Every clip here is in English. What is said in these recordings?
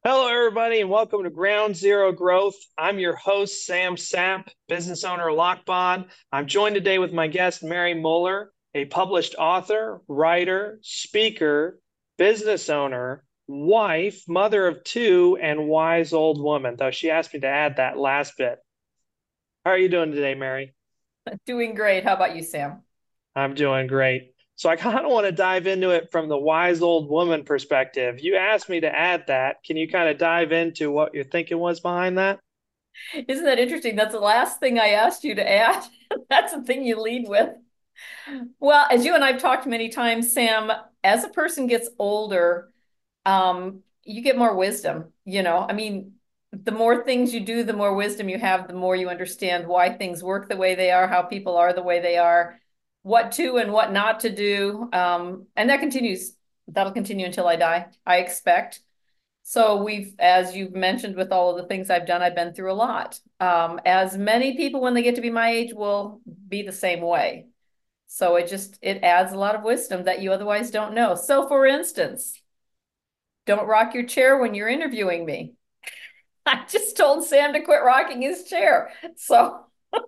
Hello, everybody, and welcome to Ground Zero Growth. I'm your host, Sam Sapp, business owner of Lockbond. I'm joined today with my guest, Mary Muller, a published author, writer, speaker, business owner, wife, mother of two, and wise old woman, though she asked me to add that last bit. How are you doing today, Mary? Doing great. How about you, Sam? I'm doing great. So I kind of want to dive into it from the wise old woman perspective. You asked me to add that. Can you kind of dive into what your thinking was behind that? Isn't that interesting? That's the last thing I asked you to add. That's the thing you lead with. Well, as you and I've talked many times, Sam, as a person gets older, you get more wisdom, I mean, the more things you do, the more wisdom you have, the more you understand why things work the way they are, how people are the way they are, what to and what not to do. And that continues. That'll continue until I die, I expect. So as you've mentioned, with all of the things I've done, I've been through a lot. As many people when they get to be my age will be the same way. So it adds a lot of wisdom that you otherwise don't know. So for instance, don't rock your chair when you're interviewing me. I just told Sam to quit rocking his chair. So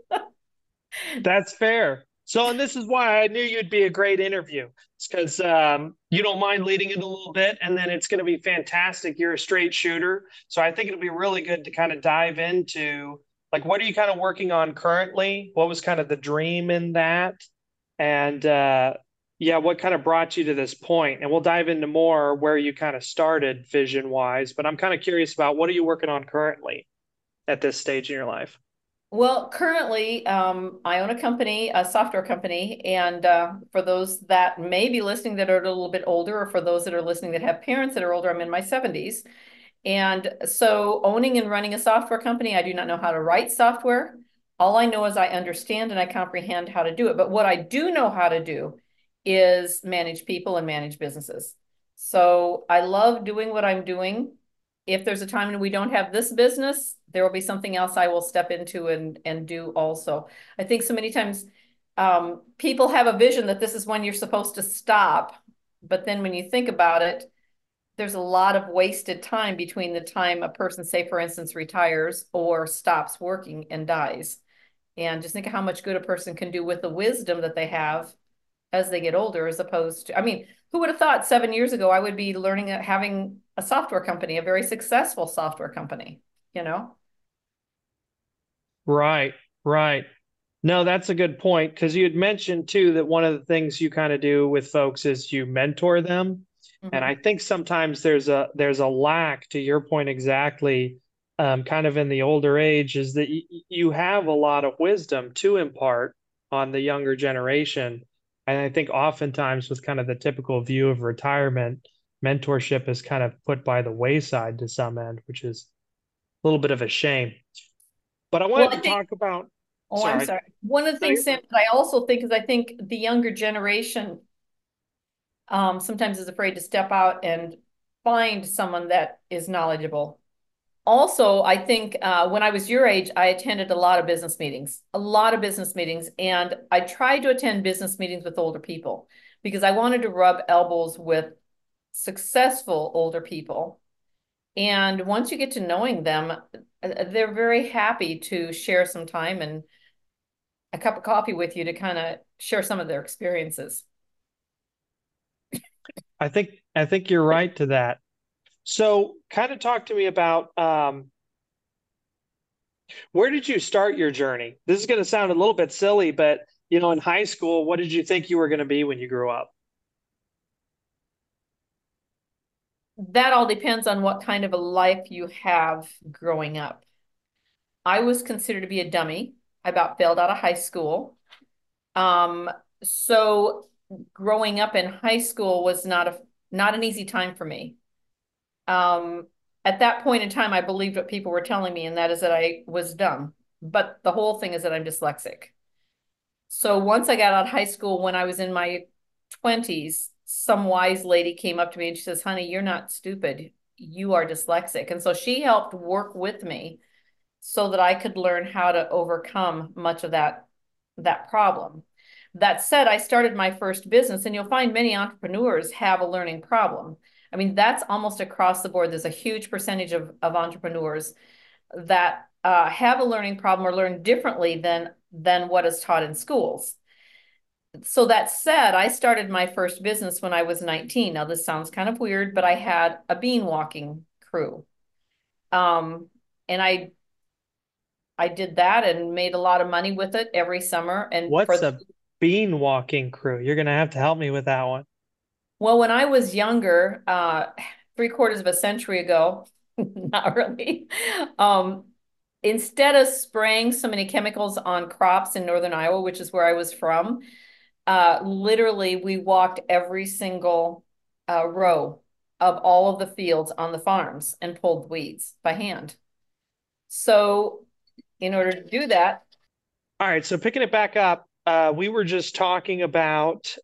That's fair. So, and this is why I knew you'd be a great interview. It's because you don't mind leading it a little bit, and then it's going to be fantastic. You're a straight shooter. So, I think it'll be really good to kind of dive into like, what are you kind of working on currently? What was kind of the dream in that? And yeah, what kind of brought you to this point? And we'll dive into more where you kind of started vision wise. But I'm kind of curious about what are you working on currently at this stage in your life? well, currently, I own a company, a software company, and for those that may be listening that are a little bit older, or for those that are listening that have parents that are older, I'm in my 70s. And so, owning and running a software company, I do not know how to write software. All I know is I understand and I comprehend how to do it. But what I do know how to do is manage people and manage businesses. So, I love doing what I'm doing. If there's a time when we don't have this business, there will be something else I will step into and do also. I think so many times people have a vision that this is when you're supposed to stop. But then when you think about it, there's a lot of wasted time between the time a person, say, for instance, retires or stops working and dies. And just think of how much good a person can do with the wisdom that they have as they get older, as opposed to, I mean, who would have thought 7 years ago I would be learning having a software company, a very successful software company, you know? Right, right. No, that's a good point because you had mentioned too that one of the things you kind of do with folks is you mentor them. And I Mhm. think sometimes there's a lack to your point exactly, kind of in the older age is that you have a lot of wisdom to impart on the younger generation. And I think oftentimes with kind of the typical view of retirement, mentorship is kind of put by the wayside to some end, which is a little bit of a shame. But I Well, wanted I to think, talk about, oh, I'm sorry. sorry. One of the No, things, you're Sam, fine. that I also think is I think the younger generation sometimes is afraid to step out and find someone that is knowledgeable. Also, I think when I was your age, I attended a lot of business meetings, and I tried to attend business meetings with older people because I wanted to rub elbows with successful older people. And once you get to knowing them, they're very happy to share some time and a cup of coffee with you to kind of share some of their experiences. I think you're right to that. So, kind of talk to me about where did you start your journey? This is going to sound a little bit silly, but in high school, what did you think you were going to be when you grew up? That all depends on what kind of a life you have growing up. I was considered to be a dummy. I about failed out of high school. Um, so growing up in high school was not an easy time for me. Um, at that point in time, I believed what people were telling me, and that is that I was dumb. But the whole thing is that I'm dyslexic. So once I got out of high school, when I was in my 20s, some wise lady came up to me and she says, "Honey, you're not stupid. You are dyslexic." And so she helped work with me so that I could learn how to overcome much of that problem. That said, I started my first business, and you'll find many entrepreneurs have a learning problem. I mean, that's almost across the board. There's a huge percentage of entrepreneurs that have a learning problem or learn differently than what is taught in schools. So that said, I started my first business when I was 19. Now, this sounds kind of weird, but I had a bean walking crew. And I did that and made a lot of money with it every summer. And for What's a bean walking crew? You're gonna have to help me with that one. well, when I was younger, three-quarters of a century ago, not really. Um, Instead of spraying so many chemicals on crops in northern Iowa, which is where I was from, literally we walked every single row of all of the fields on the farms and pulled weeds by hand. So in order to do that, All right, so picking it back up, we were just talking about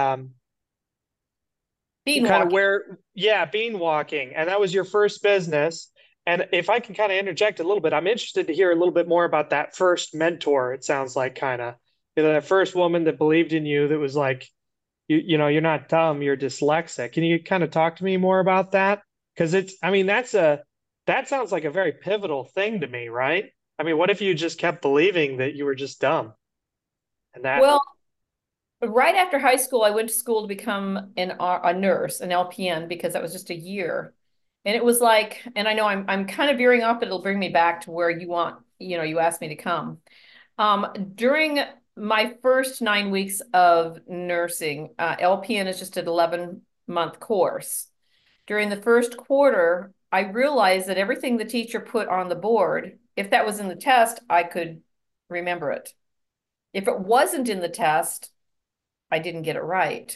bean kind of walking. where, yeah, bean walking, and that was your first business. And if I can kind of interject a little bit, I'm interested to hear a little bit more about that first mentor. It sounds like kind of, that first woman that believed in you, that was like, you're not dumb, you're dyslexic. Can you kind of talk to me more about that? Because I mean, that sounds like a very pivotal thing to me, right? I mean, what if you just kept believing that you were just dumb and that, Well, right after high school, I went to school to become a nurse, an LPN, because that was just a year. And it was like, and I know I'm kind of veering off, but it'll bring me back to where you asked me to come. During my first 9 weeks of nursing, LPN is just an 11-month course. During the first quarter, I realized that everything the teacher put on the board, if that was in the test, I could remember it. If it wasn't in the test, I didn't get it right.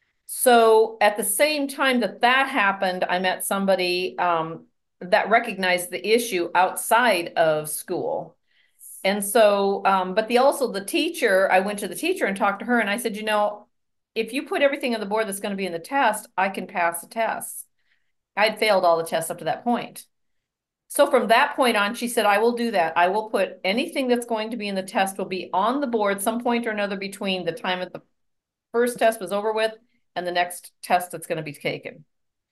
So at the same time that that happened, I met somebody that recognized the issue outside of school. And so, but the teacher, I went to the teacher and talked to her and I said, if you put everything on the board that's going to be in the test, I can pass the tests. I'd failed all the tests up to that point. So from that point on, she said, I will do that. I will put anything that's going to be in the test will be on the board some point or another between the time that the first test was over with and the next test that's going to be taken.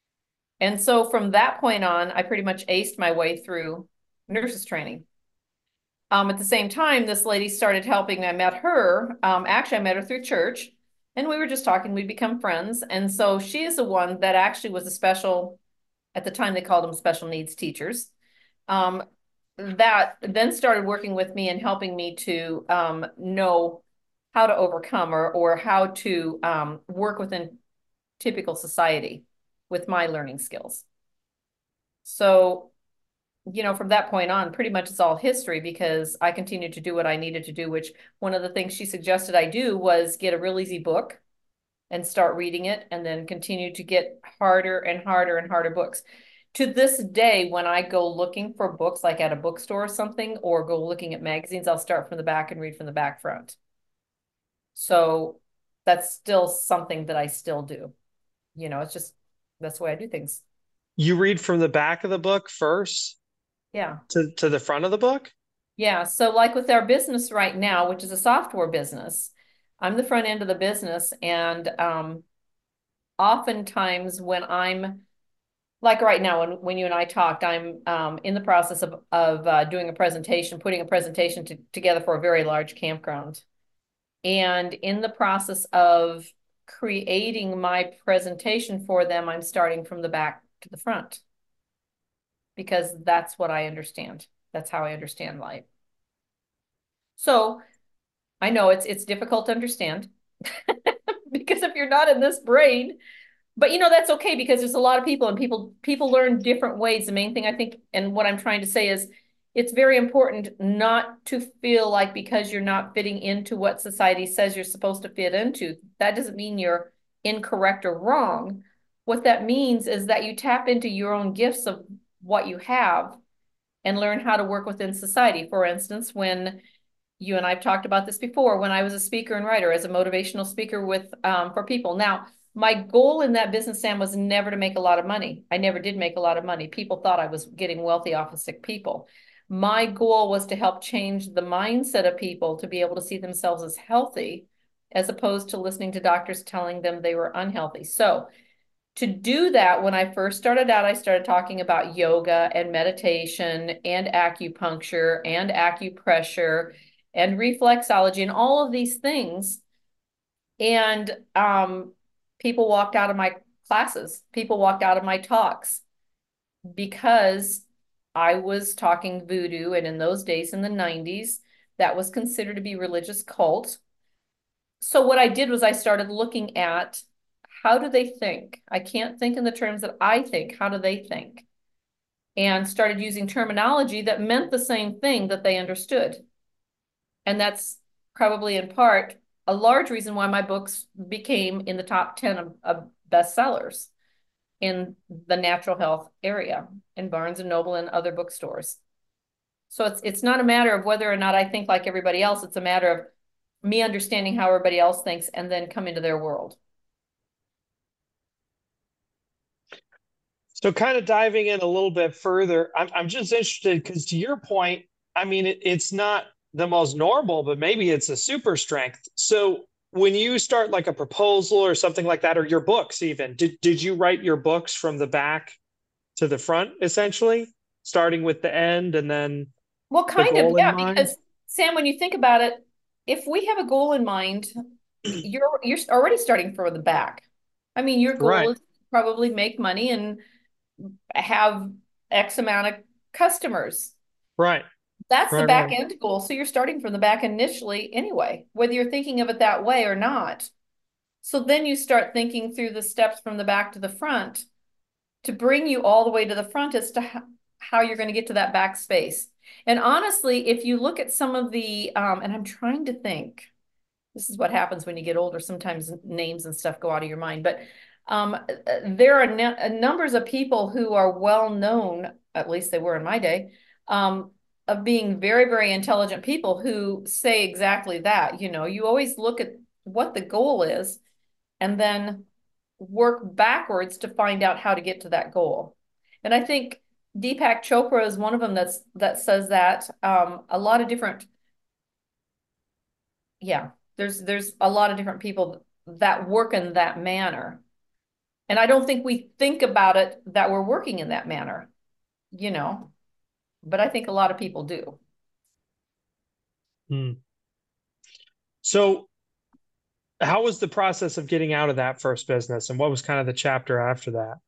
And so from that point on, I pretty much aced my way through nurses training. At the same time, this lady started helping. I met her. Actually, I met her through church and we were just talking. We'd become friends. And so she is the one that actually was a special, at the time they called them special needs teachers, um, that then started working with me and helping me to know how to overcome or how to work within typical society with my learning skills. So, from that point on, pretty much it's all history because I continued to do what I needed to do, which one of the things she suggested I do was get a real easy book and start reading it and then continue to get harder and harder and harder books. To this day, when I go looking for books, like at a bookstore or something, or go looking at magazines, I'll start from the back and read from the back front. So that's still something that I still do. It's just that's the way I do things. you read from the back of the book first Yeah. to the front of the book? Yeah. So like with our business right now, which is a software business, I'm the front end of the business. And oftentimes when I'm like right now, when you and I talked, I'm in the process of doing a presentation, putting a presentation together for a very large campground. And in the process of creating my presentation for them, I'm starting from the back to the front because that's what I understand. That's how I understand life. So I know it's difficult to understand because if you're not in this brain, but that's okay because there's a lot of people and people learn different ways. The main thing I think, and what I'm trying to say is it's very important not to feel like because you're not fitting into what society says you're supposed to fit into, that doesn't mean you're incorrect or wrong. What that means is that you tap into your own gifts of what you have and learn how to work within society. For instance, when you and I've talked about this before, when I was a speaker and writer as a motivational speaker for people. Now, my goal in that business, Sam, was never to make a lot of money. I never did make a lot of money. People thought I was getting wealthy off of sick people. My goal was to help change the mindset of people to be able to see themselves as healthy, as opposed to listening to doctors telling them they were unhealthy. So to do that, when I first started out, I started talking about yoga and meditation and acupuncture and acupressure and reflexology and all of these things. And people walked out of my classes, people walked out of my talks because I was talking voodoo. And in those days, in the 90s, that was considered to be religious cult. So what I did was I started looking at how do they think? I can't think in the terms that I think. How do they think? And started using terminology that meant the same thing that they understood. And that's probably in part a large reason why my books became in the top 10 of bestsellers in the natural health area in Barnes and Noble and other bookstores. So it's not a matter of whether or not I think like everybody else. It's a matter of me understanding how everybody else thinks and then come into their world. So kind of diving in a little bit further, I'm just interested because to your point, I mean, it's not the most normal, but maybe it's a super strength. So when you start like a proposal or something like that, or your books even, did you write your books from the back to the front, essentially, starting with the end and then Well, the kind of, goal in yeah, mind? because Sam, when you think about it, if we have a goal in mind, you're already starting from the back. I mean, your goal Right, is to probably make money and have X amount of customers. right, That's the right, back right. end goal. So you're starting from the back initially anyway, whether you're thinking of it that way or not. So then you start thinking through the steps from the back to the front to bring you all the way to the front as to how you're going to get to that back space. And honestly, if you look at some of the, and I'm trying to think, this is what happens when you get older. Sometimes names and stuff go out of your mind, but there are numbers of people who are well known, at least they were in my day, of being very, very intelligent people who say exactly that. You know, you always look at what the goal is and then work backwards to find out how to get to that goal. And I think Deepak Chopra is one of them that says that a lot of different, yeah, there's a lot of different people that work in that manner. And I don't think we think about it that we're working in that manner, you know, but I think a lot of people do. Hmm. So how was the process of getting out of that first business, and what was kind of the chapter after that?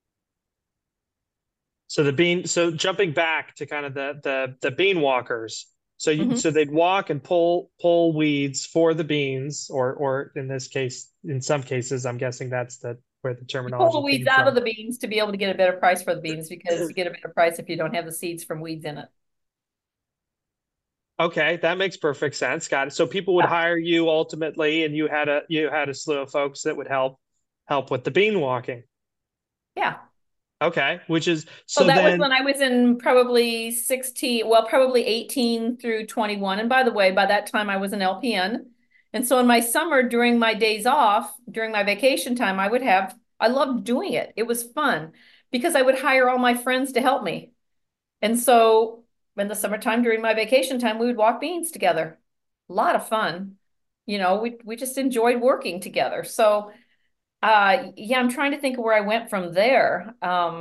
So jumping back to kind of the bean walkers. Mhm. So they'd walk and pull weeds for the beans, or in this case, in some cases, I'm guessing that's the where the You pull the terminology weeds came out of from. the beans to be able to get a better price for the beans because you get a better price if you don't have the seeds from weeds in it. Okay, that makes perfect sense. Got it. So people would Yeah. hire you ultimately, and you had a slew of folks that would help with the bean walking. Yeah. Okay, which is So so that was then when I was in probably 16, well, probably 18 through 21. And by the way, by that time I was an LPN. And so in my summer, during my days off, during my vacation time, I loved doing it. It was fun because I would hire all my friends to help me. And so in the summertime, during my vacation time, we would walk beans together. A lot of fun. You know, we just enjoyed working together. So yeah, I'm trying to think of where I went from there.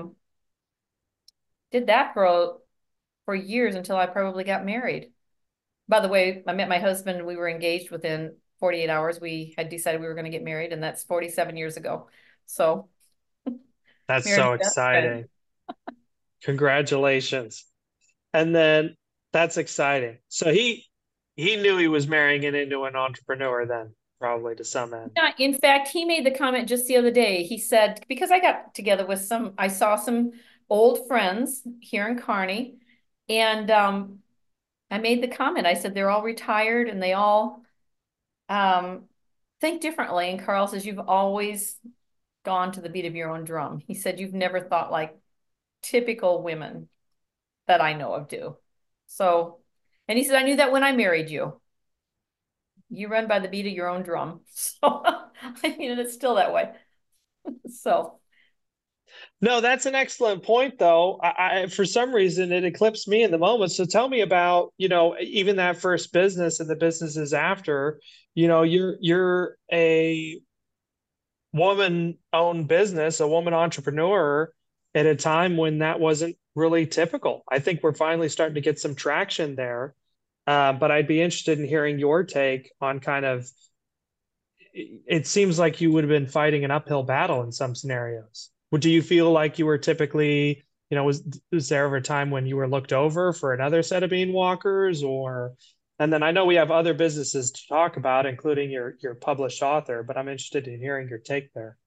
Did that for years until I probably got married. By the way, I met my husband. We were engaged within 48 hours. We had decided we were going to get married, and that's 47 years ago. So, that's married so my best friend. exciting. Congratulations. And then that's exciting. So he knew he was marrying it into an entrepreneur then, probably to some end. Yeah, in fact, he made the comment just the other day. He said, because I got together with I saw some old friends here in Kearney, and I made the comment. I said, they're all retired and they all um, think differently. And Carl says, you've always gone to the beat of your own drum. He said, you've never thought like typical women that I know of do. So, and he said, I knew that when I married you. You run by the beat of your own drum. So, I mean, it's still that way. So, No, that's an excellent point, though. For some reason, it eclipsed me in the moment. So tell me about, even that first business and the businesses after. You're a woman-owned business, a woman entrepreneur at a time when that wasn't really typical. I think we're finally starting to get some traction there. But I'd be interested in hearing your take on kind of, it seems like you would have been fighting an uphill battle in some scenarios. Do you feel like you were typically, was there ever a time when you were looked over for another set of bean walkers or, and then I know we have other businesses to talk about, including your published author, but I'm interested in hearing your take there.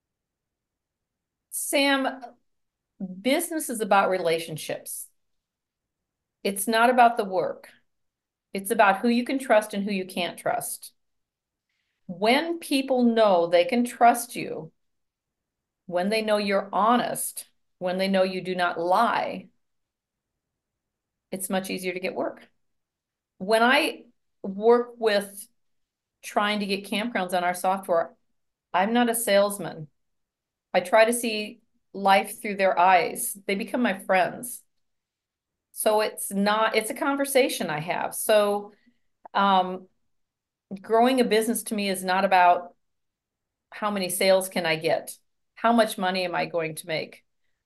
Sam, business is about relationships. It's not about the work. It's about who you can trust and who you can't trust. When people know they can trust you, when they know you're honest, when they know you do not lie, it's much easier to get work. When I work with trying to get campgrounds on our software, I'm not a salesman. I try to see life through their eyes. They become my friends. So it's a conversation I have. So um, growing a business to me is not about how many sales can I get? How much money am I going to make?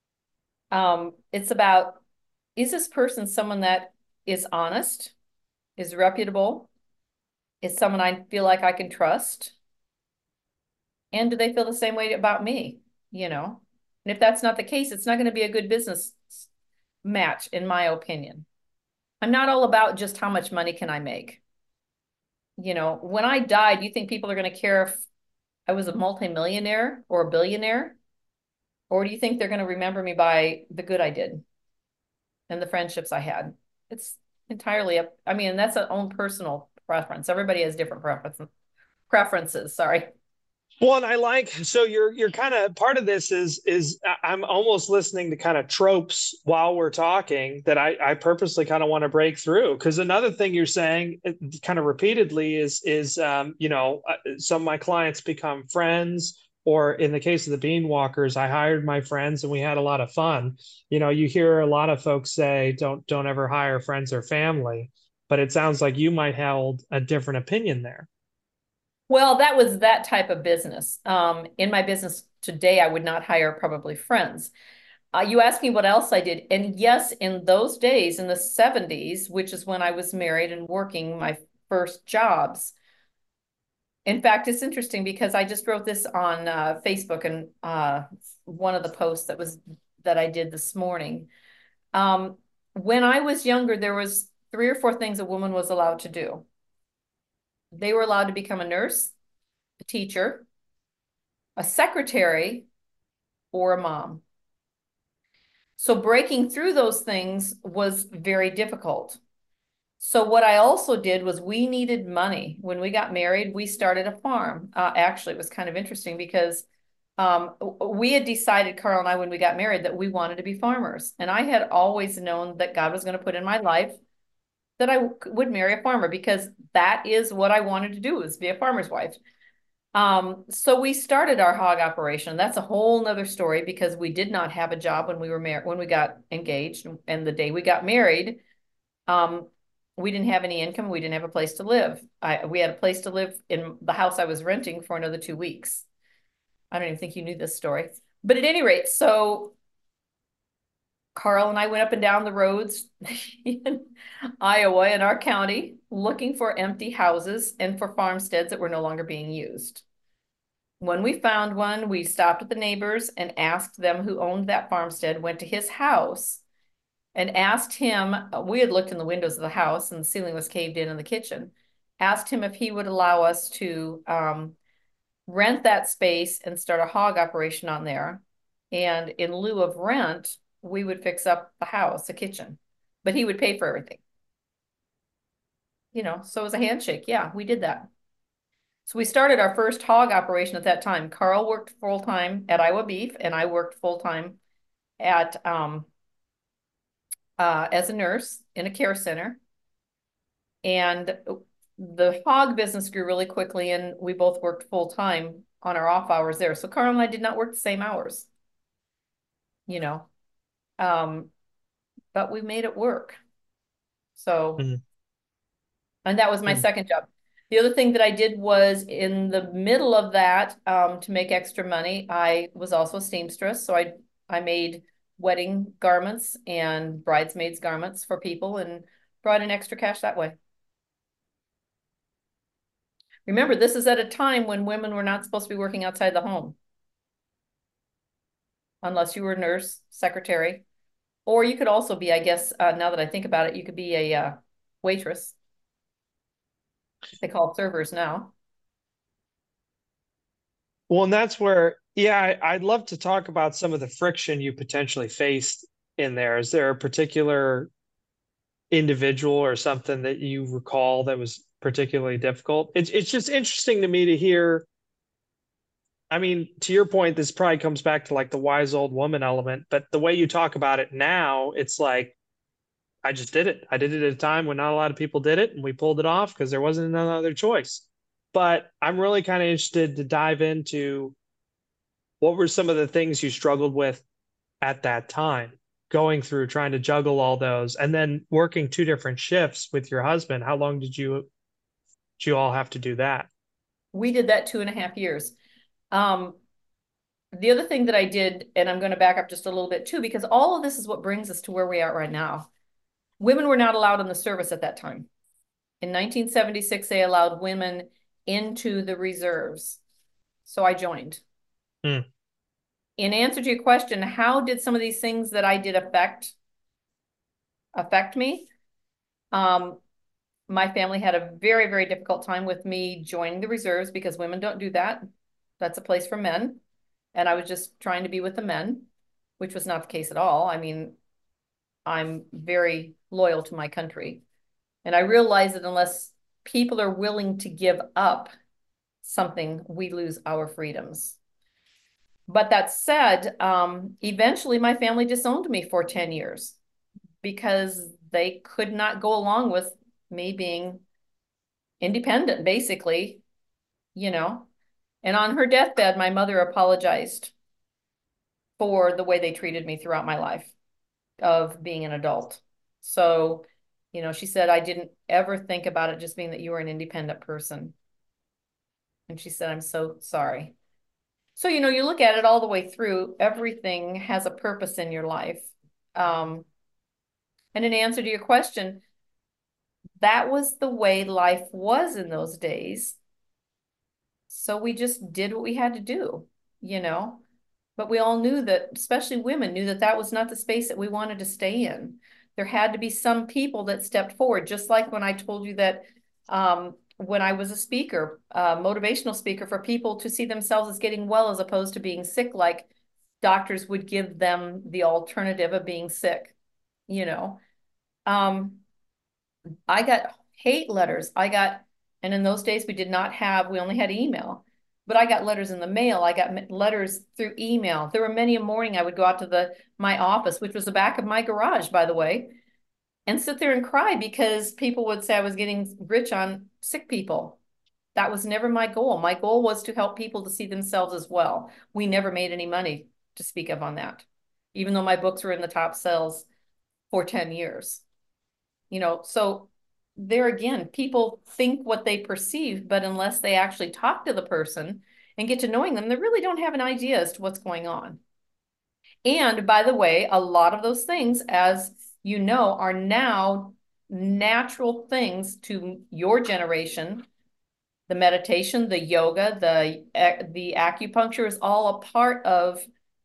It's about, is this person someone that is honest, is reputable, is someone I feel like I can trust? And do they feel the same way about me? You know? And if that's not the case, it's not going to be a good business match, in my opinion. I'm not all about just how much money can I make. When I die, do you think people are going to care if I was a multimillionaire or a billionaire? Or do you think they're going to remember me by the good I did and the friendships I had? It's entirely up. I mean, that's an own personal preference. Everybody has different preferences. Sorry. Well, and I like, so you're kind of part of this is I'm almost listening to kind of tropes while we're talking that I purposely kind of want to break through. Because another thing you're saying kind of repeatedly is some of my clients become friends, or in the case of the bean walkers, I hired my friends and we had a lot of fun. You hear a lot of folks say don't ever hire friends or family, but it sounds like you might hold a different opinion there. Well, that was that type of business. In my business today, I would not hire probably friends. You asked me what else I did. And yes, in those days, in the 70s, which is when I was married and working my first jobs. In fact, it's interesting because I just wrote this on Facebook and one of the posts that I did this morning. Um, when I was younger, there was 3 or 4 things a woman was allowed to do. They were allowed to become a nurse, a teacher, a secretary, or a mom. So breaking through those things was very difficult. So what I also did was we needed money. When we got married, we started a farm. Actually, it was kind of interesting because we had decided, Carl and I, when we got married, that we wanted to be farmers. And I had always known that God was going to put in my life that I would marry a farmer because that is what I wanted to do, is be a farmer's wife. So we started our hog operation. That's a whole nother story because we did not have a job when we were married, when we got engaged, and the day we got married, um, we didn't have any income. We didn't have a place to live. We had a place to live in the house I was renting for another 2 weeks. I don't even think you knew this story, but at any rate, so Carl and I went up and down the roads in Iowa in our county looking for empty houses and for farmsteads that were no longer being used. When we found one, we stopped at the neighbors and asked them who owned that farmstead, went to his house and asked him, we had looked in the windows of the house and the ceiling was caved in the kitchen, asked him if he would allow us to rent that space and start a hog operation on there. And in lieu of rent, we would fix up the house, the kitchen, but he would pay for everything. So it was a handshake. Yeah, we did that. So we started our first hog operation at that time. Carl worked full time at Iowa Beef, and I worked full time at as a nurse in a care center. And the hog business grew really quickly, and we both worked full time on our off hours there. So Carl and I did not work the same hours, you know, um, but we made it work. So, Mhm. and that was my Mhm. second job. The other thing that I did was in the middle of that, to make extra money, I was also a seamstress. So I made wedding garments and bridesmaids garments for people and brought in extra cash that way. Remember, this is at a time when women were not supposed to be working outside the home, unless you were a nurse, secretary, or you could also be, I guess, now that I think about it, you could be a waitress. They call servers now. Well, and that's where, yeah, I'd love to talk about some of the friction you potentially faced in there. Is there a particular individual or something that you recall that was particularly difficult? It's just interesting to me to hear. I mean, to your point, this probably comes back to like the wise old woman element, but the way you talk about it now, it's like I just did it. I did it at a time when not a lot of people did it, and we pulled it off because there wasn't another choice. But I'm really kind of interested to dive into what were some of the things you struggled with at that time, going through trying to juggle all those, and then working two different shifts with your husband. How long did you all have to do that? We did that 2.5 years. Um, the other thing that I did, and I'm going to back up just a little bit too, because all of this is what brings us to where we are right now. Women were not allowed in the service at that time. In 1976, they allowed women into the reserves. So I joined. Hmm. In answer to your question, how did some of these things that I did affect me? Um, my family had a very, very difficult time with me joining the reserves because women don't do that. That's a place for men. And I was just trying to be with the men, which was not the case at all. I mean, I'm very loyal to my country. And I realize that unless people are willing to give up something, we lose our freedoms. But that said, eventually my family disowned me for 10 years because they could not go along with me being independent, basically, you know. And on her deathbed, my mother apologized for the way they treated me throughout my life of being an adult. So, she said, I didn't ever think about it just being that you were an independent person. And she said, I'm so sorry. So, you look at it all the way through, everything has a purpose in your life. Um, and in answer to your question, that was the way life was in those days. So we just did what we had to do, you know. But we all knew that, especially women, knew that that was not the space that we wanted to stay in. There had to be some people that stepped forward, just like when I told you that when I was a speaker, motivational speaker for people to see themselves as getting well as opposed to being sick, like doctors would give them the alternative of being sick, you know. Um, I got hate letters. And in those days we only had email, but I got letters in the mail. I got letters through email. There were many a morning I would go out to my office, which was the back of my garage, by the way, and sit there and cry because people would say I was getting rich on sick people. That was never my goal. My goal was to help people to see themselves as well. We never made any money to speak of on that, even though my books were in the top sales for 10 years. So there again, people think what they perceive, but unless they actually talk to the person and get to knowing them, they really don't have an idea as to what's going on. And by the way, a lot of those things, as you know, are now natural things to your generation. The meditation, the yoga, the acupuncture is all a part of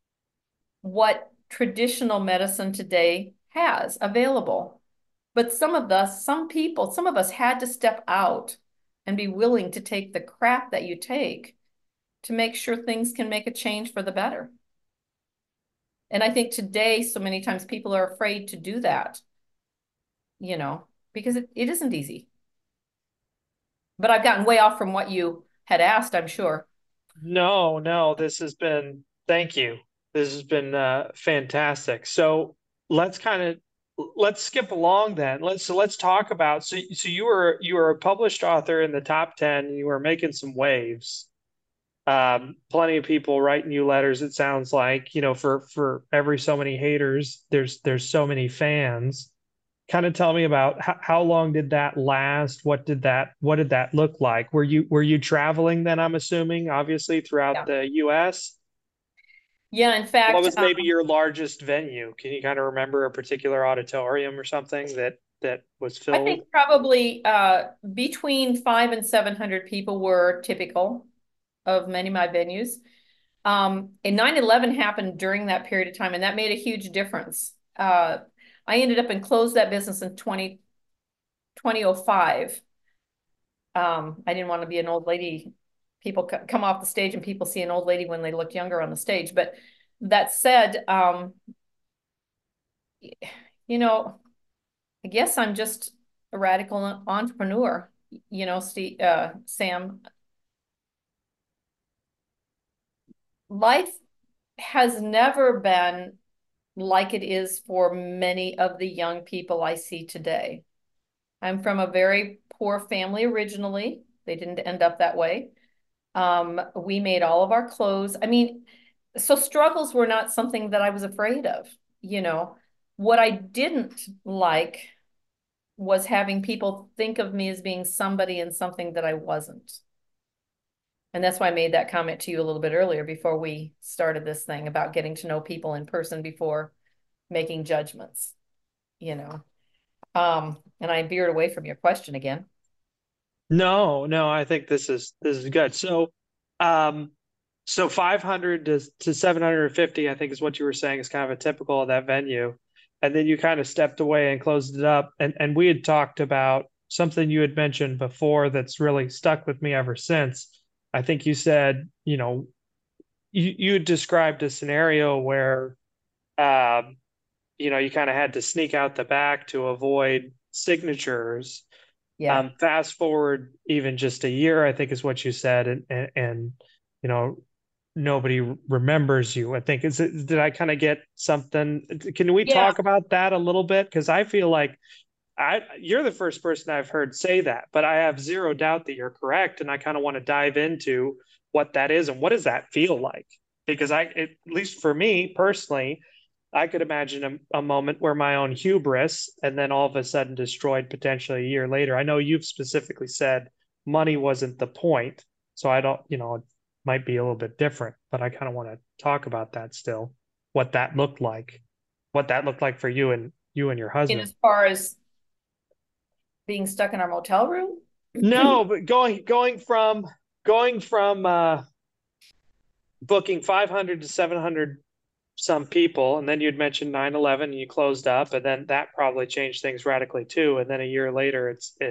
what traditional medicine today has available. But some of us had to step out and be willing to take the crap that you take to make sure things can make a change for the better. And I think today, so many times people are afraid to do that, because it isn't easy. But I've gotten way off from what you had asked, I'm sure. No, no, this has been, thank you. This has been fantastic. So let's kind of let's skip along then. Let's talk about so you were a published author in the top 10, you were making some waves. Plenty of people writing you letters, it sounds like, for every so many haters, there's so many fans. kind of tell me about how long did that last? What did that look like? Were you traveling then, I'm assuming, obviously throughout Yeah. the US? Yeah, in What fact, was maybe your largest venue? Can you kind of remember a particular auditorium or something that was I filled? think probably between 500 and 700 people were typical of many of my venues. And 9/11 happened during that period of time, and that made a huge difference. I ended up and closed that business in 2005. I didn't want to be an old lady. People come off the stage and people see an old lady when they look younger on the stage. But that said, you know, I guess I'm just a radical entrepreneur. Steve, Sam, life has never been like it is for many of the young people I see today. I'm from a very poor family originally. They didn't end up that way. We made all of our clothes. I mean, so struggles were not something that I was afraid of, you know. What I didn't like was having people think of me as being somebody and something that I wasn't. And that's why I made that comment to you a little bit earlier before we started this thing about getting to know people in person before making judgments, you know. And I veered away from your question again. No, no, I think this is good. Um, so 500 to 750, I think is what you were saying is kind of a typical of that venue. And then you kind of stepped away and closed it up. And we had talked about something you had mentioned before that's really stuck with me ever since. I think you said, you described a scenario where, um, you kind of had to sneak out the back to avoid signatures. Yeah. Fast forward even just a year, I think is what you said, and you know, nobody remembers you. I think did I kind of get something? Can we Yeah. talk about that a little bit? Because I feel like you're the first person I've heard say that, but I have zero doubt that you're correct, and I kind of want to dive into what that is and what does that feel like? Because at least for me personally, I could imagine a moment where my own hubris and then all of a sudden destroyed potentially a year later. I know you've specifically said money wasn't the point, so I don't, it might be a little bit different, but I kind of want to talk about that still, what that looked like, what that looked like for you and your And husband. as far as being stuck in our motel room, No, but going from booking 500 to 700 some people, and then you'd mentioned 9/11 and you closed up, and then that probably changed things radically too. And then a year later,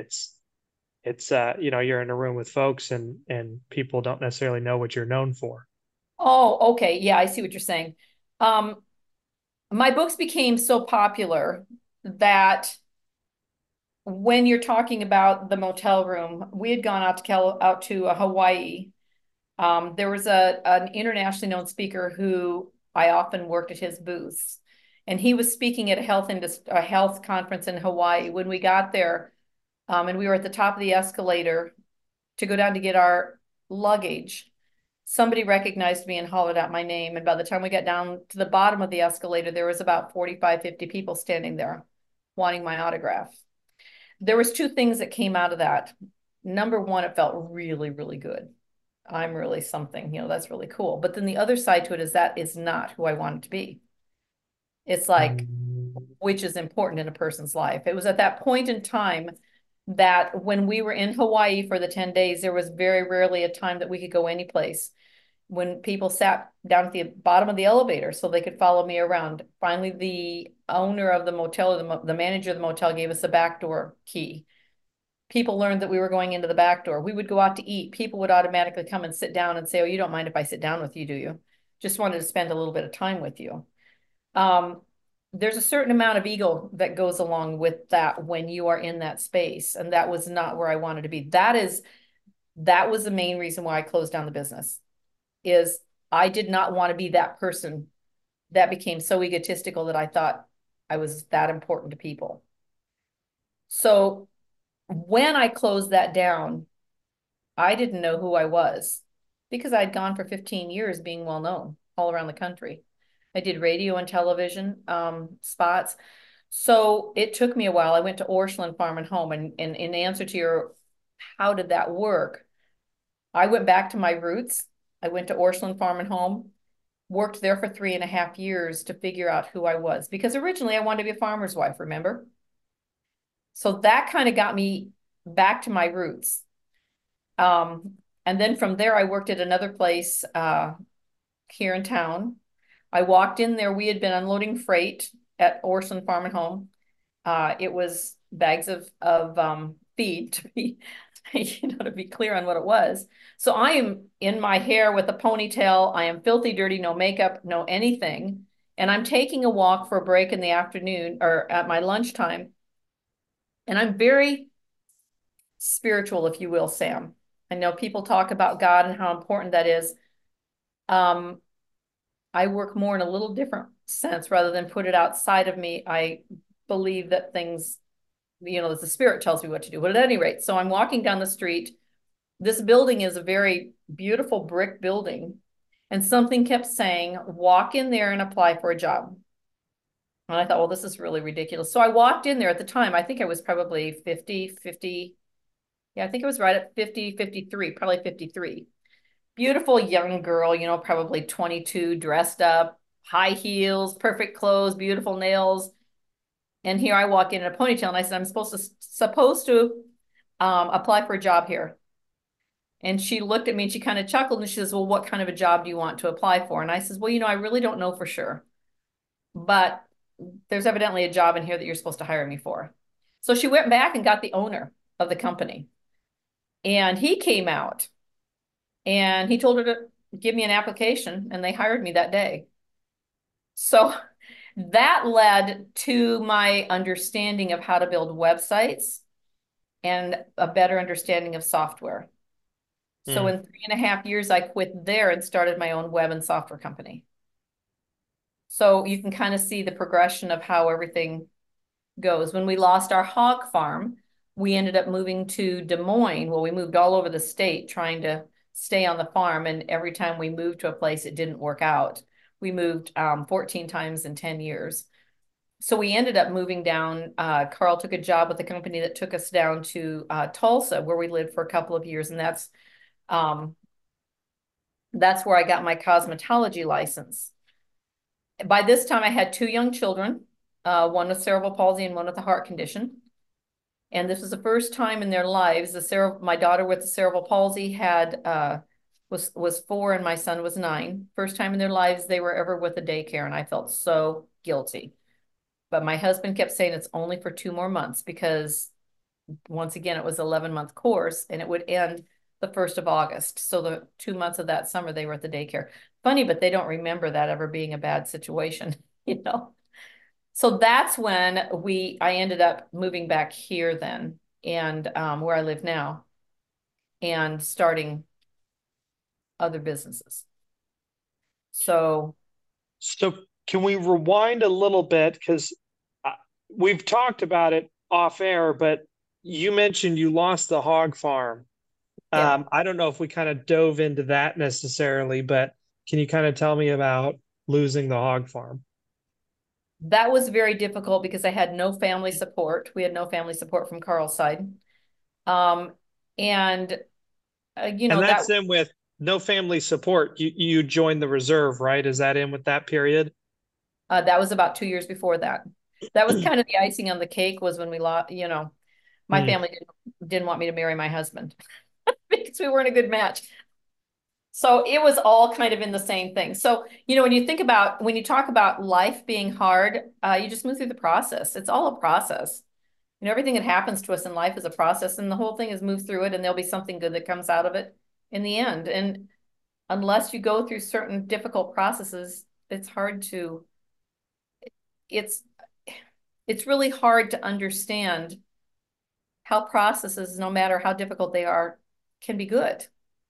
it's you're in a room with folks and people don't necessarily know what you're known for. oh, okay. Yeah, I see what you're saying. Um, my books became so popular that when you're talking about the motel room, we had gone out to Hawaii. There was an internationally known speaker who I often worked at his booths, and he was speaking at a health conference in Hawaii. When we got there, and we were at the top of the escalator to go down to get our luggage, somebody recognized me and hollered out my name. And by the time we got down to the bottom of the escalator, there was about 45, 50 people standing there wanting my autograph. There was two things that came out of that. Number one, it felt really, really good. I'm really something, that's really cool. But then the other side to it is that is not who I wanted to be. It's like, Mm. which is important in a person's life. It was at that point in time that when we were in Hawaii for the 10 days, there was very rarely a time that we could go any place. When people sat down at the bottom of the elevator so they could follow me around. Finally, the owner of the motel, or the manager of the motel, gave us a backdoor key. People learned that we were going into the back door. We would go out to eat. People would automatically come and sit down and say, "Oh, you don't mind if I sit down with you, do you? Just wanted to spend a little bit of time with you." Um, there's a certain amount of ego that goes along with that when you are in that space, and that was not where I wanted to be. That was the main reason why I closed down the business. Is I did not want to be that person that became so egotistical that I thought I was that important to people. So when I closed that down, I didn't know who I was because I'd gone for 15 years being well known all around the country. I did radio and television spots. So it took me a while. I went to Orscheln Farm and Home, and in answer to your, how did that work? I went back to my roots. I went to Orscheln Farm and Home, worked there for 3.5 years to figure out who I was, because originally I wanted to be a farmer's wife, remember? So that kind of got me back to my roots. Um, and then from there, I worked at another place here in town. I walked in there. We had been unloading freight at Orson Farm and Home. It was bags of feed, to be to be clear on what it was. So I am in my hair with a ponytail. I am filthy, dirty, no makeup, no anything. And I'm taking a walk for a break in the afternoon or at my lunchtime. And I'm very spiritual, if you will, Sam. I know people talk about God and how important that is. Um, I work more in a little different sense rather than put it outside of me. I believe that things, as the spirit tells me what to do. But at any rate, so I'm walking down the street. This building is a very beautiful brick building. And something kept saying, walk in there and apply for a job. And I thought, well, this is really ridiculous. So I walked in there at the time. I think I was probably 50. Yeah, I think it was right at 50, 53, probably 53. Beautiful young girl, probably 22, dressed up, high heels, perfect clothes, beautiful nails. And here I walk in a ponytail and I said, I'm supposed to apply for a job here. And she looked at me and she kind of chuckled and she says, well, what kind of a job do you want to apply for? And I says, well, I really don't know for sure, but there's evidently a job in here that you're supposed to hire me for. So she went back and got the owner of the company. And he came out and he told her to give me an application and they hired me that day. So that led to my understanding of how to build websites and a better understanding of software. So Mm. in 3.5 years, I quit there and started my own web and software company. So you can kind of see the progression of how everything goes. When we lost our hog farm, we ended up moving to Des Moines. Well, we moved all over the state trying to stay on the farm. And every time we moved to a place, it didn't work out. We moved 14 times in 10 years. So we ended up moving down. Carl took a job with a company that took us down to Tulsa, where we lived for a couple of years. And um, that's where I got my cosmetology license. By this time, I had two young children, one with cerebral palsy and one with a heart condition. And this was the first time in their lives. My daughter with the cerebral palsy was 4 and my son was 9. First time in their lives they were ever with a daycare, and I felt so guilty. But my husband kept saying it's only for 2 more months because once again it was an 11-month course and it would end the 1st of August. So the 2 months of that summer they were at the daycare. Funny, but they don't remember that ever being a bad situation, you know. So that's when I ended up moving back here then, and where I live now, and starting other businesses. So So can we rewind a little bit? Because we've talked about it off air, but you mentioned you lost the hog farm. yeah, I don't know if we kind of dove into that necessarily, but can you kind of tell me about losing the hog farm? that was very difficult because I had no family support. We had no family support from Carl's side. Um, and And that that's in with no family support. You joined the reserve, right? Is that in with that period? that was about 2 years before that. That was kind of the icing on the cake was when we lost, my Hmm. family didn't want me to marry my husband because we weren't a good match. So it was all kind of in the same thing. So, when you talk about life being hard, you just move through the process. It's all a process. Everything that happens to us in life is a process, and the whole thing is move through it, and there'll be something good that comes out of it in the end. And unless you go through certain difficult processes, it's it's really hard to understand how processes, no matter how difficult they are, can be good.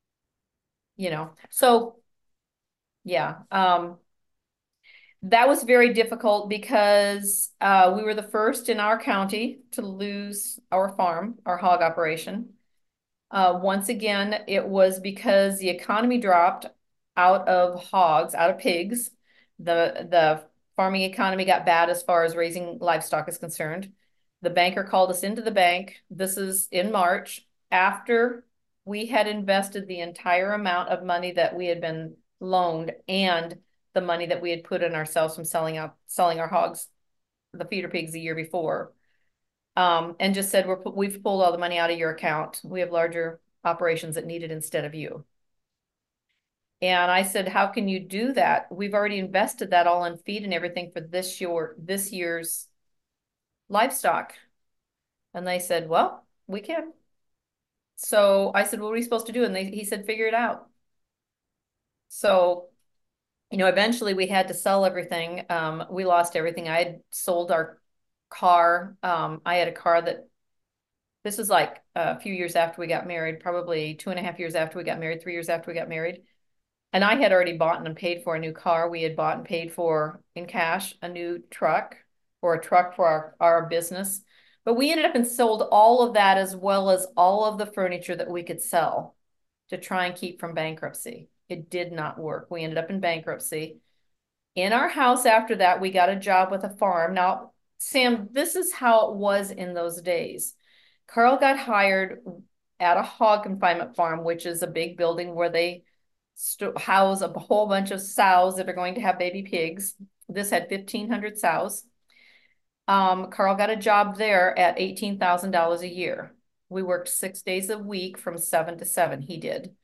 So yeah. That was very difficult because we were the first in our county to lose our farm, our hog operation. Once again, it was because the economy dropped out of hogs, out of pigs. The farming economy got bad as far as raising livestock is concerned. The banker called us into the bank. This is in March, after we had invested the entire amount of money that we had been loaned and the money that we had put in ourselves from selling our hogs, the feeder pigs, the year before. And just said, we've pulled all the money out of your account. We have larger operations that need it instead of you. And I said, how can you do that? We've already invested that all in feed and everything for this year's livestock. And they said, well, we can. So I said, what are we supposed to do? And he said, figure it out. So, eventually we had to sell everything. We lost everything. I had sold our car. I had a car that this was like a few years after we got married, probably 2.5 years after we got married, 3 years after we got married. And I had already bought and paid for a new car. We had bought and paid for in cash a new truck, or a truck for our business. But we ended up and sold all of that, as well as all of the furniture that we could sell, to try and keep from bankruptcy. It did not work. We ended up in bankruptcy. In our house after that, we got a job with a farm. Now, Sam, this is how it was in those days. Carl got hired at a hog confinement farm, which is a big building where they house a whole bunch of sows that are going to have baby pigs. This had 1,500 sows. Carl got a job there at $18,000 a year. We worked 6 days a week from 7 to 7. He did.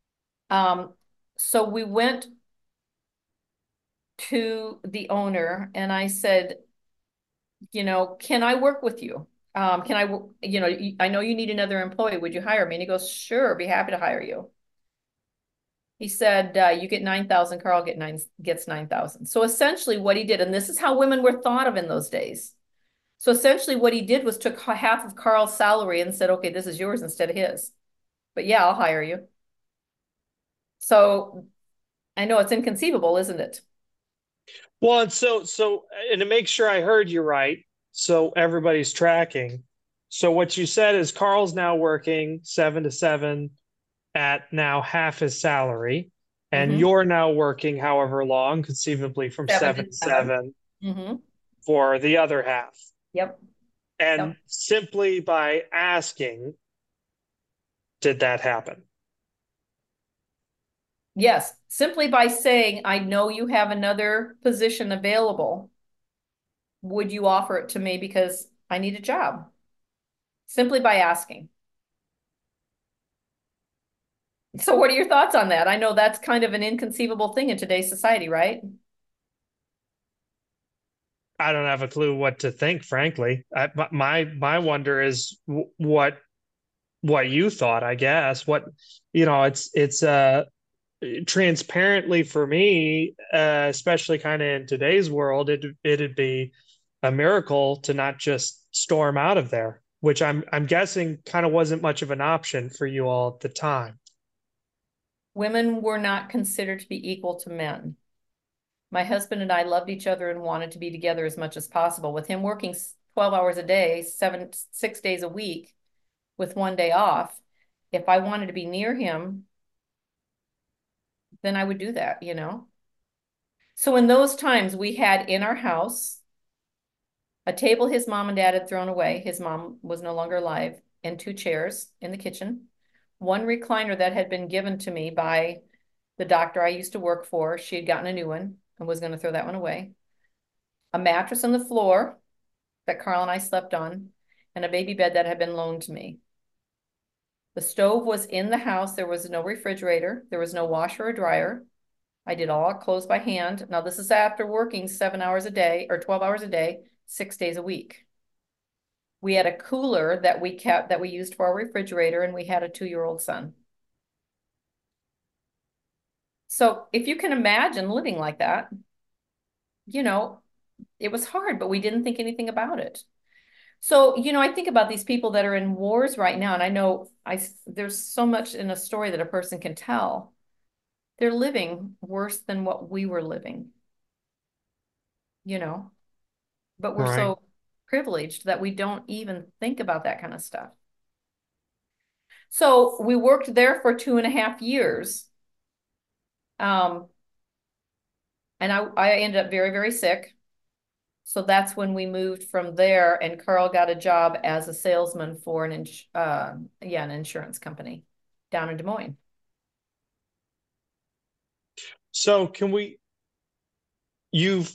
So we went to the owner and I said, can I work with you? Can I know you need another employee. Would you hire me? And he goes, sure, be happy to hire you. He said, you get 9,000, Carl gets 9,000. So essentially what he did, and this is how women were thought of in those days. So essentially what he did was took half of Carl's salary and said, okay, this is yours instead of his. But yeah, I'll hire you. So I know it's inconceivable, isn't it? Well, and to make sure I heard you right, so everybody's tracking. So what you said is Carl's now working 7 to 7 at now half his salary, and Mm-hmm. you're now working however long, conceivably from 7 seven to to 7. seven Mm-hmm. for the other half. Yep. And Yep. simply by asking, did that happen? Yes. Simply by saying, I know you have another position available. Would you offer it to me because I need a job? Simply by asking. So what are your thoughts on that? I know that's kind of an inconceivable thing in today's society, right? I don't have a clue what to think, frankly. My wonder is what you thought, I guess. It's transparently for me, especially kind of in today's world, it'd be a miracle to not just storm out of there, which I'm guessing kind of wasn't much of an option for you all at the time. Women were not considered to be equal to men. My husband and I loved each other and wanted to be together as much as possible. With him working 12 hours a day, 6 days a week, with 1 day off, if I wanted to be near him, then I would do that. So in those times, we had in our house a table his mom and dad had thrown away. His mom was no longer alive, and 2 chairs in the kitchen, one recliner that had been given to me by the doctor I used to work for. She had gotten a new one and was going to throw that one away. A mattress on the floor that Carl and I slept on, and a baby bed that had been loaned to me. The stove was in the house. There was no refrigerator. There was no washer or dryer. I did all our clothes by hand. Now, this is after working 7 hours a day or 12 hours a day, 6 days a week. We had a cooler that we used for our refrigerator, and we had a 2-year-old son. So if you can imagine living like that, you know, it was hard, but we didn't think anything about it. So, I think about these people that are in wars right now, and I know there's so much in a story that a person can tell. They're living worse than what we were living, you know, but we're Right. so privileged that we don't even think about that kind of stuff. So we worked there for 2.5 years. And I ended up very, very sick. So that's when we moved from there, and Carl got a job as a salesman for an insurance company down in Des Moines. So you've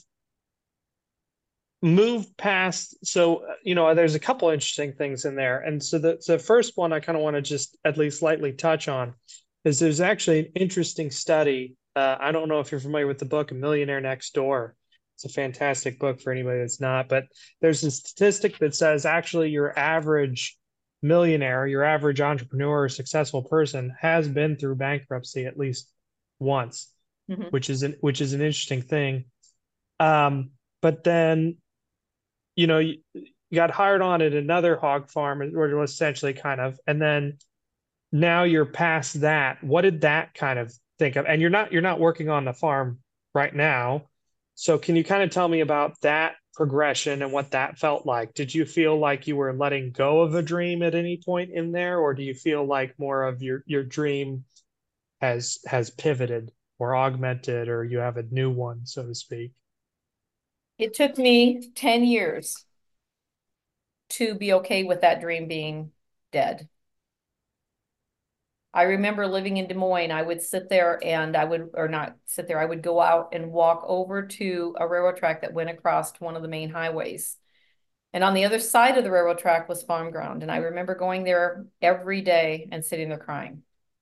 moved past, there's a couple interesting things in there. And so the first one I kind of want to just at least lightly touch on is there's actually an interesting study. I don't know if you're familiar with the book A Millionaire Next Door. It's a fantastic book for anybody that's not, but there's a statistic that says actually your average millionaire, your average entrepreneur or successful person has been through bankruptcy at least once, Mhm. which is an interesting thing. But then you got hired on at another hog farm, or essentially kind of, and then now you're past that. What did that kind of think of? And you're not working on the farm right now. So can you kind of tell me about that progression and what that felt like? Did you feel like you were letting go of a dream at any point in there, or do you feel like more of your dream has pivoted or augmented, or you have a new one, so to speak? It took me 10 years to be okay with that dream being dead. I remember living in Des Moines. I would sit there and or not sit there, I would go out and walk over to a railroad track that went across one of the main highways. And on the other side of the railroad track was farm ground. And I remember going there every day and sitting there crying.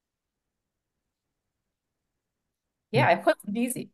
Yeah, it wasn't easy,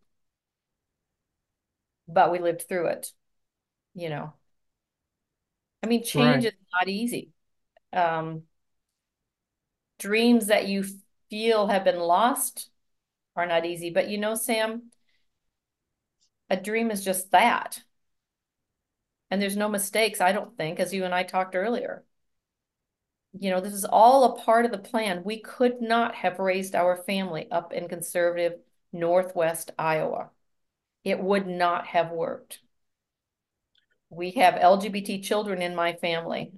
but we lived through it, you know. I mean, change Right. is not easy. Um, Dreams that you feel have been lost are not easy. But Sam, a dream is just that. And there's no mistakes, I don't think, as you and I talked earlier. This is all a part of the plan. We could not have raised our family up in conservative Northwest Iowa. It would not have worked. We have LGBT children in my family.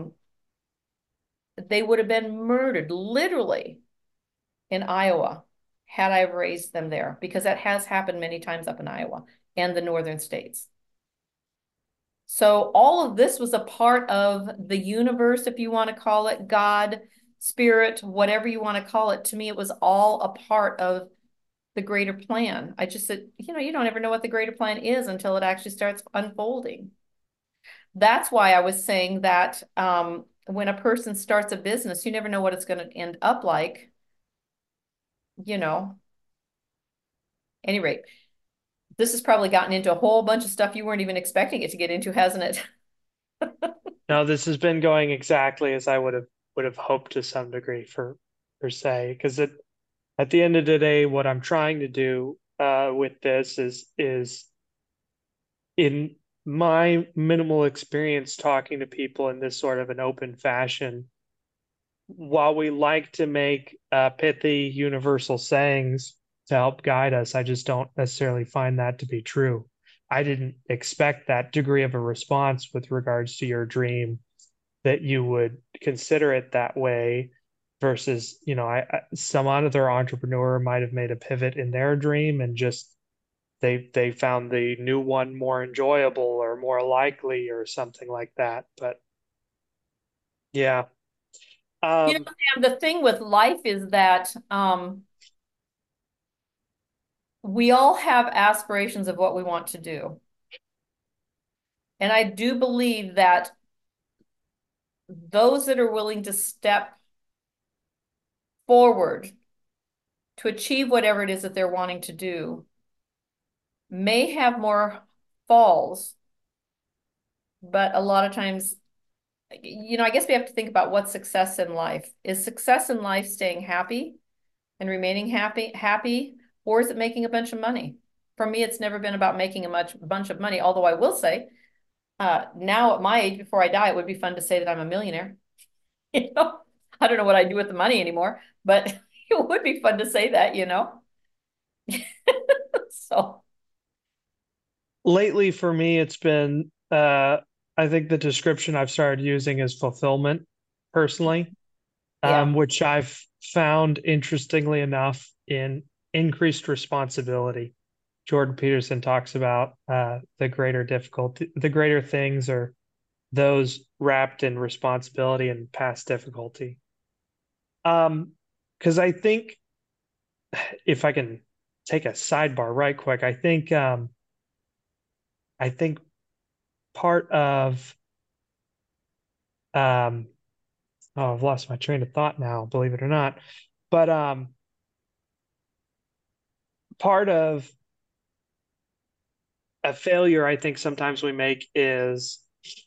They would have been murdered, literally, in Iowa had I raised them there, because that has happened many times up in Iowa and the northern states. So all of this was a part of the universe, if you want to call it God, spirit, whatever you want to call it. To me, it was all a part of the greater plan. I just said, you don't ever know what the greater plan is until it actually starts unfolding. That's why I was saying that when a person starts a business, you never know what it's going to end up like, you know. Any rate, this has probably gotten into a whole bunch of stuff you weren't even expecting it to get into, hasn't it? No, this has been going exactly as I would have hoped to some degree for per se, because at the end of the day, what I'm trying to do with this is in my minimal experience talking to people in this sort of an open fashion, while we like to make pithy universal sayings to help guide us, I just don't necessarily find that to be true. I didn't expect that degree of a response with regards to your dream, that you would consider it that way versus, some other entrepreneur might have made a pivot in their dream and just they found the new one more enjoyable or more likely or something like that. But yeah. Um, Sam, the thing with life is that we all have aspirations of what we want to do. And I do believe that those that are willing to step forward to achieve whatever it is that they're wanting to do may have more falls, but a lot of times, I guess we have to think about what's success in life. Is success in life staying happy and remaining happy, or is it making a bunch of money? For me, it's never been about making a bunch of money, although I will say, now at my age, before I die, it would be fun to say that I'm a millionaire. You know, I don't know what I do with the money anymore, but it would be fun to say that. So, Lately for me, it's been I think the description I've started using is fulfillment personally, yeah. which I've found interestingly enough in increased responsibility. Jordan Peterson talks about the greater things are those wrapped in responsibility and past difficulty. Because I think if I can take a sidebar right quick, I think part of um, oh, I've lost my train of thought now, believe it or not. But part of a failure I think sometimes we make is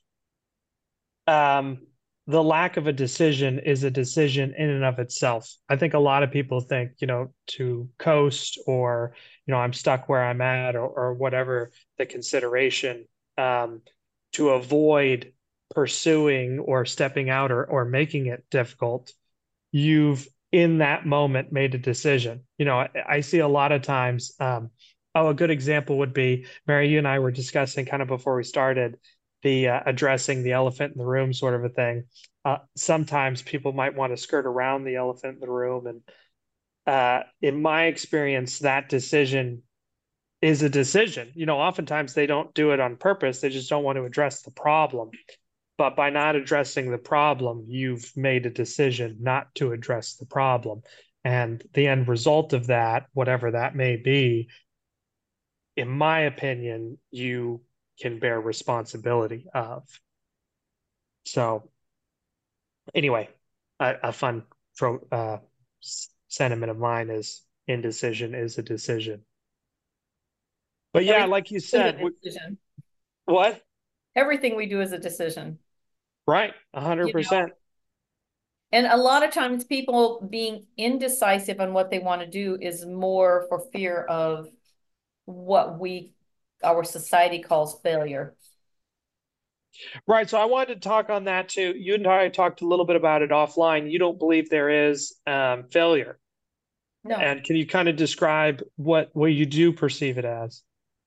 um, the lack of a decision is a decision in and of itself. I think a lot of people think, to coast or, I'm stuck where I'm at or whatever the consideration, um, to avoid pursuing or stepping out or making it difficult. You've in that moment made a decision. I see a lot of times, a good example would be Mary, you and I were discussing kind of before we started the addressing the elephant in the room sort of a thing. Sometimes people might want to skirt around the elephant in the room. And in my experience, that decision is a decision. Oftentimes they don't do it on purpose. They just don't want to address the problem. But by not addressing the problem, you've made a decision not to address the problem. And the end result of that, whatever that may be, in my opinion, you can bear responsibility of. So, anyway, a fun sentiment of mine is indecision is a decision. But yeah, Everything like you is a said, decision. what? Everything we do is a decision, Right, you know. 100%. And a lot of times people being indecisive on what they want to do is more for fear of what our society calls failure. Right. So I wanted to talk on that too. You and I talked a little bit about it offline. You don't believe there is failure. No. And can you kind of describe what you do perceive it as?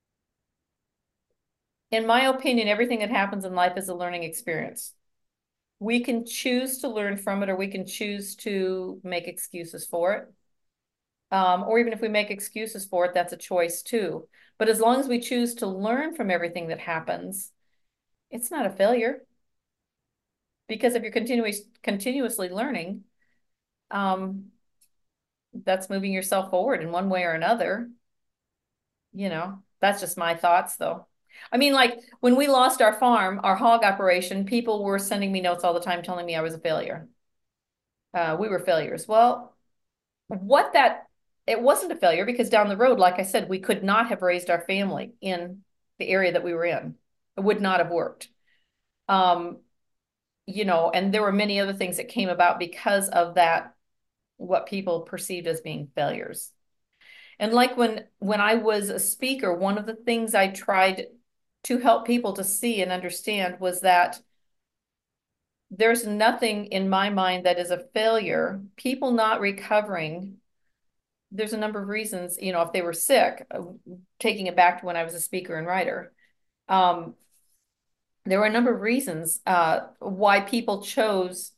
In my opinion, everything that happens in life is a learning experience. We can choose to learn from it, or we can choose to make excuses for it. Or even if we make excuses for it, that's a choice too. But as long as we choose to learn from everything that happens, it's not a failure. Because if you're continuously learning, um, that's moving yourself forward in one way or another. That's just my thoughts though. I mean, like when we lost our farm, our hog operation, people were sending me notes all the time telling me I was a failure. We were failures. Well, what that it wasn't a failure because down the road, like I said, we could not have raised our family in the area that we were in. It would not have worked. Um, and there were many other things that came about because of that, what people perceived as being failures. And like when I was a speaker, one of the things I tried to help people to see and understand was that there's nothing in my mind that is a failure. People not recovering, there's a number of reasons, if they were sick, taking it back to when I was a speaker and writer, um, there were a number of reasons why people chose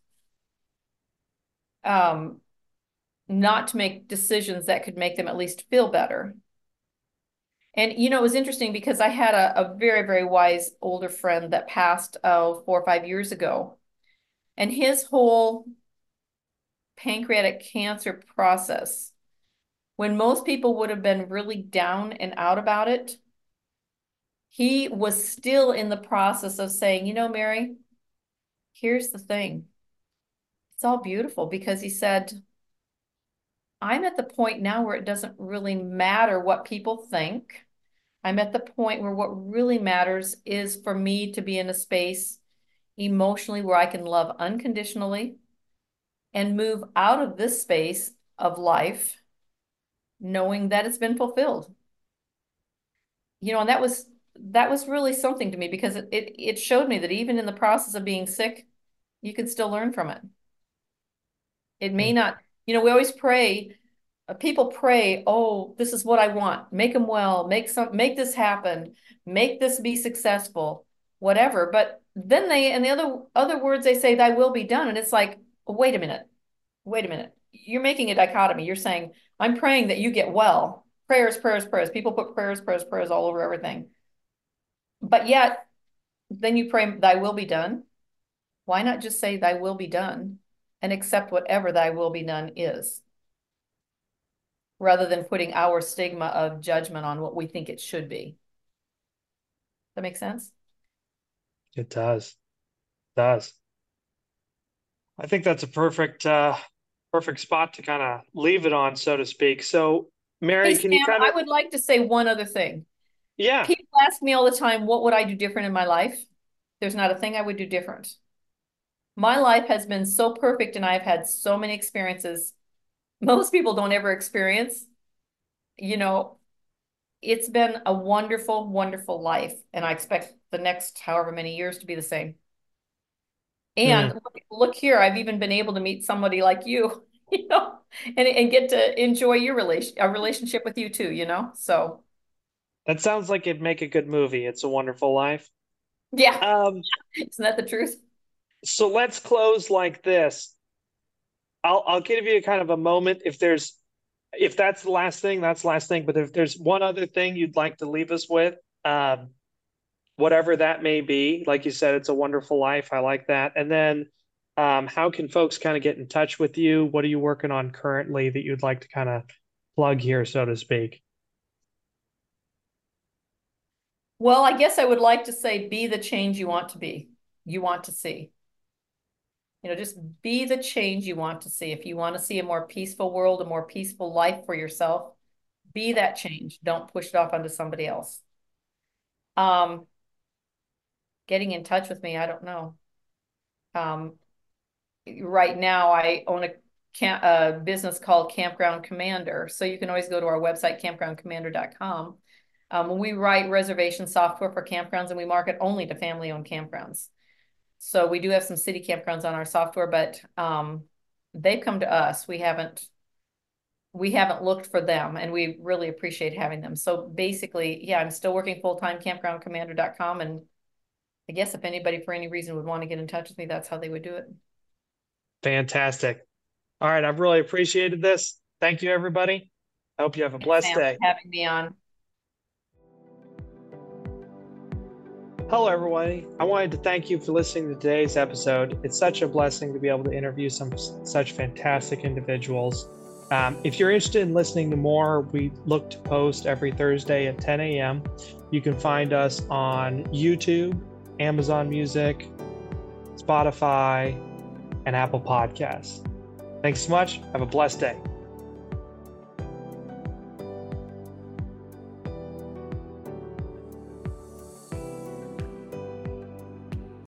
um, not to make decisions that could make them at least feel better. And it was interesting because I had a very, very wise older friend that passed 4 or 5 years ago. And his whole pancreatic cancer process, when most people would have been really down and out about it, he was still in the process of saying, Mary, here's the thing. It's all beautiful because he said, I'm at the point now where it doesn't really matter what people think. I'm at the point where what really matters is for me to be in a space emotionally where I can love unconditionally and move out of this space of life knowing that it's been fulfilled. And that was really something to me because it showed me that even in the process of being sick, you can still learn from it. It may not, we always pray, people pray, oh, this is what I want. Make them well, make this happen, make this be successful, whatever. But then and the other words they say, thy will be done. And it's like, wait a minute. You're making a dichotomy. You're saying, I'm praying that you get well. Prayers, prayers, prayers. People put prayers, prayers, prayers all over everything. But yet, then you pray, thy will be done. Why not just say, thy will be done and accept whatever thy will be done is, rather than putting our stigma of judgment on what we think it should be? That makes sense? It does. It does. I think that's a perfect spot to kind of leave it on, so to speak. So, Hey, Mary, can you Sam, kind I of, would like to say one other thing. yeah, People ask me all the time, what would I do different in my life? There's not a thing I would do different. My life has been so perfect and I've had so many experiences most people don't ever experience. You know, it's been a wonderful, wonderful life. And I expect the next however many years to be the same. And mm, look here, I've even been able to meet somebody like you, you know, and get to enjoy your a relationship with you too, you know? So that sounds like it'd make a good movie. It's a Wonderful Life. yeah, Um, isn't that the truth? so let's close like this. I'll give you kind of a moment if that's the last thing, that's the last thing. But if there's one other thing you'd like to leave us with, whatever that may be, like you said, it's a wonderful life. I like that. And then, how can folks kind of get in touch with you? What are you working on currently that you'd like to kind of plug here, so to speak? Well, I guess I would like to say be the change you want to be, you want to see. You know, just be the change you want to see. If you want to see a more peaceful world, a more peaceful life for yourself, be that change. Don't push it off onto somebody else. Um, Getting in touch with me, I don't know. Um, right now, I own a business called Campground Commander. So you can always go to our website, campgroundcommander.com. We write reservation software for campgrounds and we market only to family-owned campgrounds. So we do have some city campgrounds on our software, but they've come to us. We haven't looked for them and we really appreciate having them. So basically, yeah, I'm still working full-time campgroundcommander.com. And I guess if anybody for any reason would want to get in touch with me, that's how they would do it. Fantastic. All right, I've really appreciated this. Thank you, everybody. I hope you have a Thanks, blessed Sam, for day. having me on. Hello, everybody. I wanted to thank you for listening to today's episode. It's such a blessing to be able to interview some such fantastic individuals. If you're interested in listening to more, we look to post every Thursday at 10 a.m. You can find us on YouTube, Amazon Music, Spotify, and Apple Podcasts. Thanks so much. Have a blessed day.